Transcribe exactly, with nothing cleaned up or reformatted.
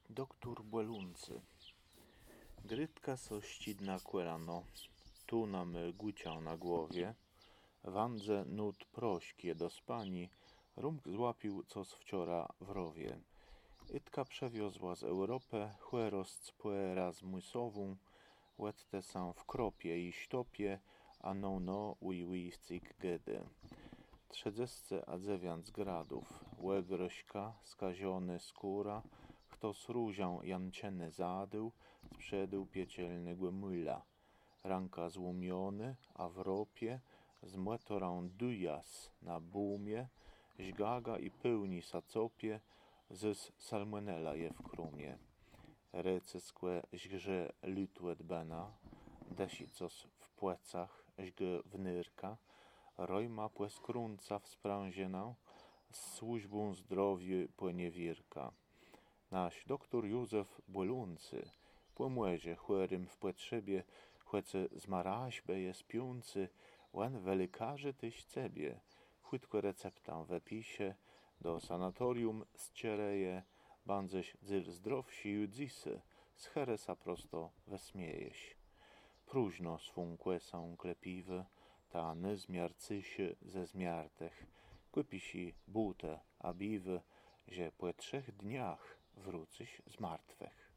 Doktór Błeluncy. Grytka so ścidna kłerano, tu nam guciał na głowie, wandze nut prośkie do spani, rumk złapił, coz wczora w rowie. Itka przewiozła z Europę, chłeros cpłera z mysową, łette sam w kropie i śtopie, a no no ui ui wcyk gedy. Trzedzesce adzewiant gradów, łegrośka, skaziony skóra, kto z rózią jancieny zadył, sprzedył piecielny głemyla. Ranka złumiony, a w ropie, z młetorą dujas na bumie, źgaga i pełni sacopie, zys salmonella je w krumie. Rece skłe źgrze lutłet bena, desi cos w płecach, źgę wnyrka, rojma płeskrunca w sprężynę, z służbą zdrowiu płynie wirka. Naś doktor Józef Błeluncy, płomłezie chłerym w potrzebie, chłece z maraźbę jest piący, łan welykarzy tyś cebie, chwytko receptę w episie, do sanatorium zciereje, bandześ dzyr zdrowsi judzisy, z heresa prosto wesmiejeś. Próżno swą kłesą klepiwy, ta nyzmiar cysie ze zmiartech, kupisi butę, abiwy, że po trzech dniach wrócisz z martwych.